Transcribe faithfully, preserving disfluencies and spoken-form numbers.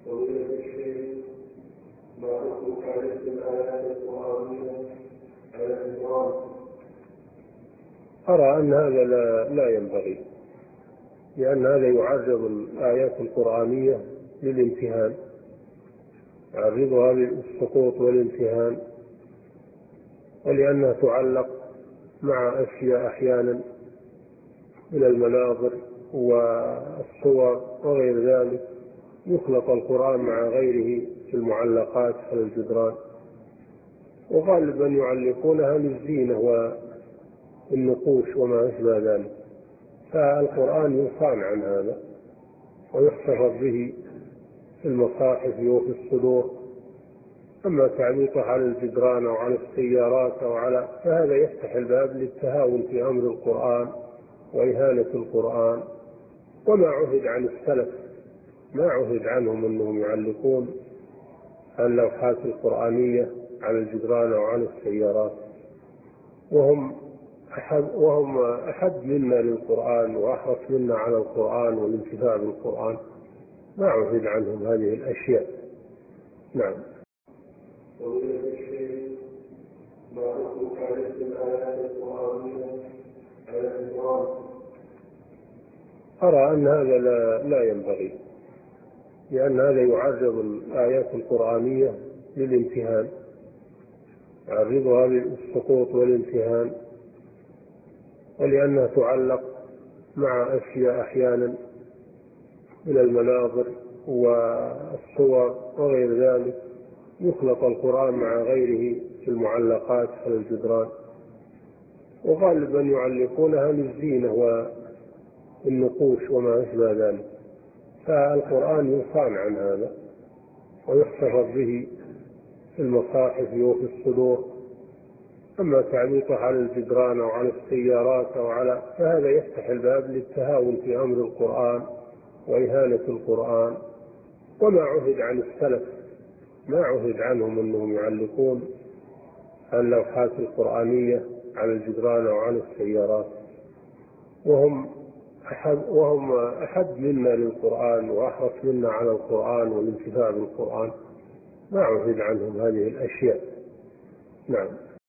فضيلة الشيخ، ما حكم تعريف الآيات القرآنية على الإمام؟ أرى أن هذا لا, لا ينبغي، لأن هذا يعرض الآيات القرآنية للامتهان، يعرضها للسقوط والامتهان، ولأنها تعلق مع أشياء أحيانا من المناظر والصور وغير ذلك، يخلط القرآن مع غيره في المعلقات على الجدران، وغالبا يعلقونها للزينة والنقوش وما أشبه ذلك. فالقرآن يصان عن هذا ويحتفظ به في المصاحف وفي الصدور. أما تعليقه على الجدران أو على السيارات أو على فهذا يفتح الباب للتهاون في أمر القرآن وإهانة القرآن. وما عهد عن السلف، ما عهد عنهم أنهم يعلقون اللوحات القرآنية على الجدران أو على السيارات، وهم أحد, وهم أحد منا للقرآن وأحرص منا على القرآن والانتفاع بالقرآن. ما عهد عنهم هذه الأشياء. نعم. فضيلة الشيخ، ما حكم تعريف الآيات القرآنية على الإمام؟ أرى أن هذا لا, لا ينبغي، لأن هذا يعرض الآيات القرآنية للامتهان، يعرضها للسقوط والامتهان، ولأنها تعلق مع أشياء أحيانا من المناظر والصور وغير ذلك، يخلط القرآن مع غيره في المعلقات على الجدران، وغالبا يعلقونها للزينة والنقوش وما أشبه ذلك. فالقرآن يصان عن هذا ويحتفظ به في المصاحف وفي الصدور. أما تعليقه على الجدران أو على السيارات أو على فهذا يفتح الباب للتهاون في أمر القرآن وإهانة القرآن. وما عهد عن السلف، ما عهد عنهم أنهم يعلقون اللوحات القرآنية على الجدران أو على السيارات، وهم أحد, وهم أحد منا للقرآن وأحرص منا على القرآن والانتفاع بالقرآن. ما عهد عنهم هذه الأشياء. نعم.